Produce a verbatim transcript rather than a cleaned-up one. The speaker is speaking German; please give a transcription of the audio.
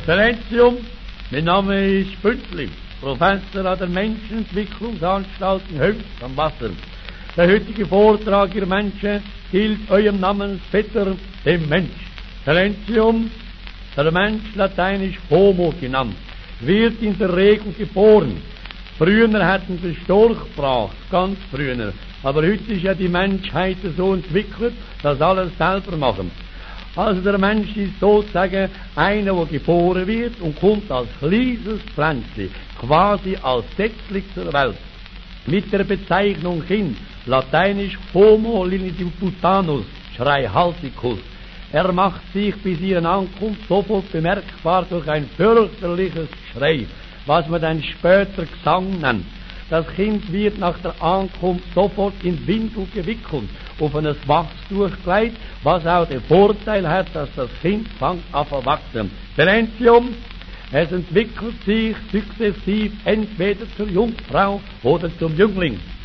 Exzellenzium, mein Name ist Bündli, Professor an der Menschenentwicklungsanstalt in Höchst am Wasser. Der heutige Vortrag, ihr Menschen, gilt eurem Namensvetter, dem Mensch. Exzellenzium, der Mensch, lateinisch Homo genannt, wird in der Regel geboren. Früher hatten wir Storch gebracht, ganz früher. Aber heute ist ja die Menschheit so entwickelt, dass alles selber machen. Also der Mensch ist sozusagen einer, der geboren wird und kommt als kleines Pflänzchen, quasi als Setzling zur Welt. Mit der Bezeichnung Kind, lateinisch Homo liliputanus, Schreihalticus. Er macht sich bis ihren Ankunft sofort bemerkbar durch ein fürchterliches Geschrei, was man dann später Gesang nennt. Das Kind wird nach der Ankunft sofort in Windel gewickelt, auf ein Wachstuch gelegt, was auch den Vorteil hat, dass das Kind fängt an zu wachsen. Exzellenzium, es entwickelt sich sukzessiv entweder zur Jungfrau oder zum Jüngling.